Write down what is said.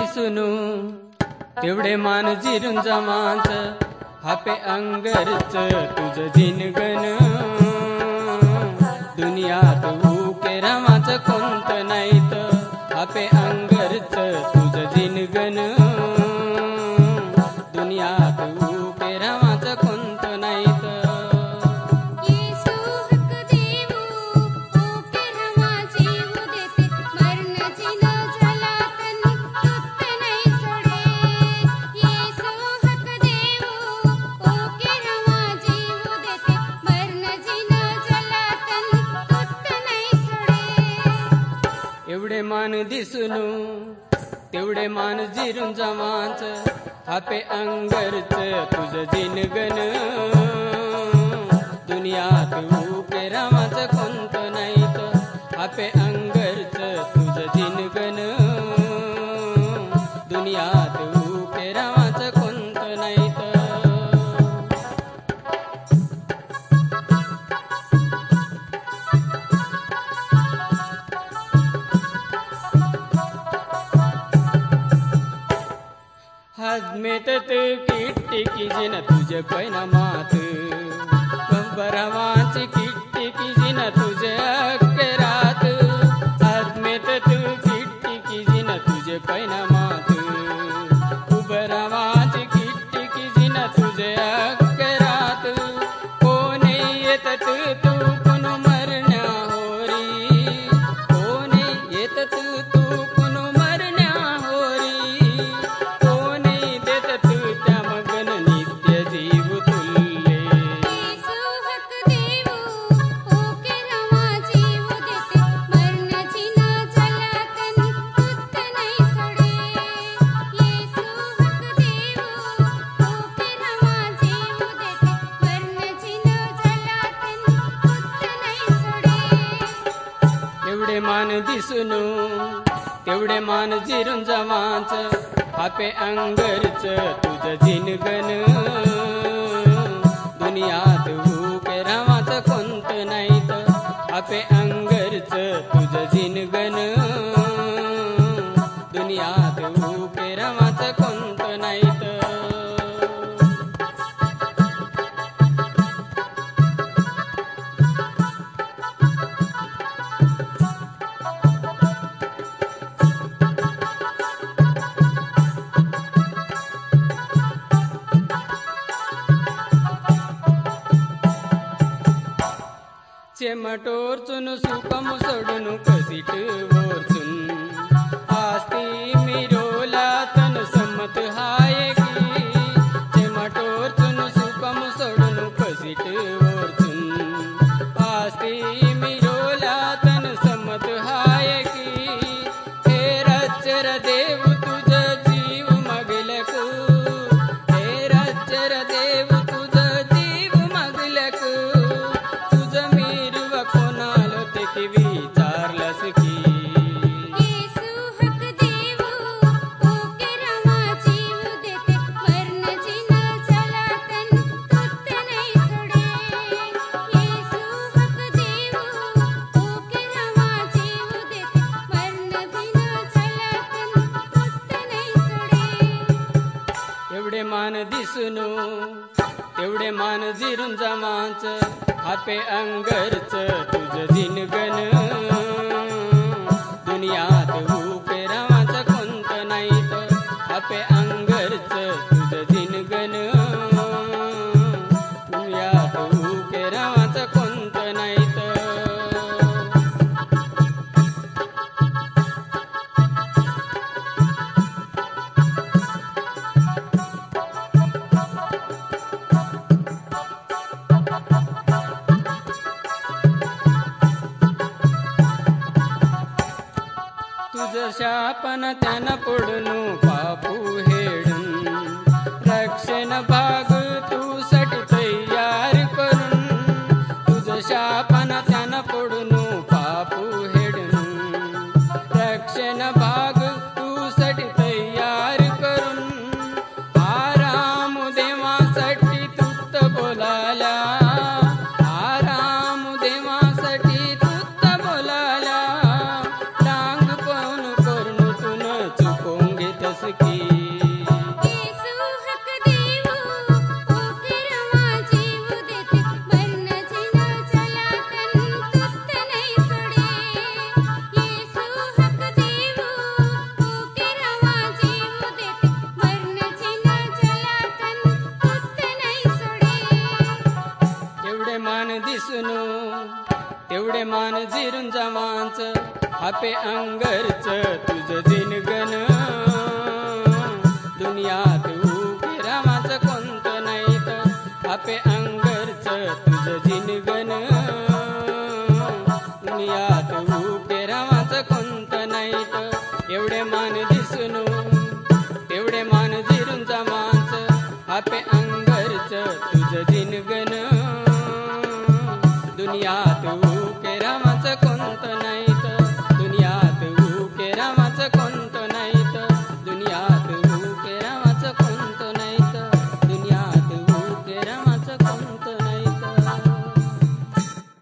दिसुनु तेवढे मान जिरून जमाच हापे अंगरच तुझ जिनगन दुनियात उके रमाच कोणत नाहीत हापे अंगरच तुझ जिनगन दुनियात उके रमाच कोणत नाहीत एवढे मान दिसुनु तेवढे मान जिरून जमाच हापे अंगरच तुझ जिनगन दुनियात उके रमाच कोणत नाहीत हापे अंगरच तुझ जिनगन दुनियात उके रमाच कोणत नाहीत हजमेतत किट्टी किजिन तुझे पैना मात कंबरवाची किट्टी किजिन तुझे अक्करात हजमेतत किट्टी किजिन तुझे पैना मात उबरवाची किट्टी किजिन तुझे अक्करात कोणी येतत तू पुनु मरण्या होरी कोणी येतत तू पुनु मरण्या होरी एवढे मान दिसुनु तेवढे मान जिरून जमाच हापे अंगरच तुझ जिनगन दुनियात उके रमाच कोणत नाहीत हापे अंगरच तुझ जिनगन दुनियात उके रमाच कोणत नाहीत చెమటోర్చును సుఖము సొడును కసిట్ ఓర్చున్ ఆస్తి మిరోలా తను సమ్మత్ హాయకి చెమటోర్చును సుఖము సొడును కసిట్ ఓర్చున్ ఆస్తి మిరోలా తను సమ్మత్ హాయకి హే రచ్చర దేవు తుజ జీవ మగలకు హే రచ్చర దేవు తుజ జీవ మగలకు विचारलस की येसु हक देव ओके रमा जीव देते मरणाची न चलातन तुत्त नाही सोडे येसु हक देव ओके रमा जीव देते मरणाची न चलातन तुत्त नाही सोडे एवढे मान दिसुनु तेवढे मान जिरून जमाच हापे अंगरच तुझ जिनगन दुनियात उके रमाच कोणत नाहीत हापे अंगरच तुझ जिनगन दुनियात उके रमाच कोणत नाहीत तुझ शापन त्यान पडुनु पापू हेडून रक्षण भाग तू साठी तयार करून तुझ शापन त्यान पडुनु पापू हेडून रक्षण भाग तू साठी तयार करून आराम देवासाठी तुत्त बोलाला आराम देवासाठी तुत्त बोलाला टांग पाहून करून तुन चुकून घेतस एवढे मान जिरून जमांच आपे अंगरच तुझ जिनगन दुनियात उके रामाचं कोणतं नाहीत आपे अंगरच तुझ जिनगन दुनियात उके रामाचं कोणतं नाहीत एवढे मान दिसून एवढे मान जिरून जमांच आपे अंगरच तुझ जिनगन दुनियात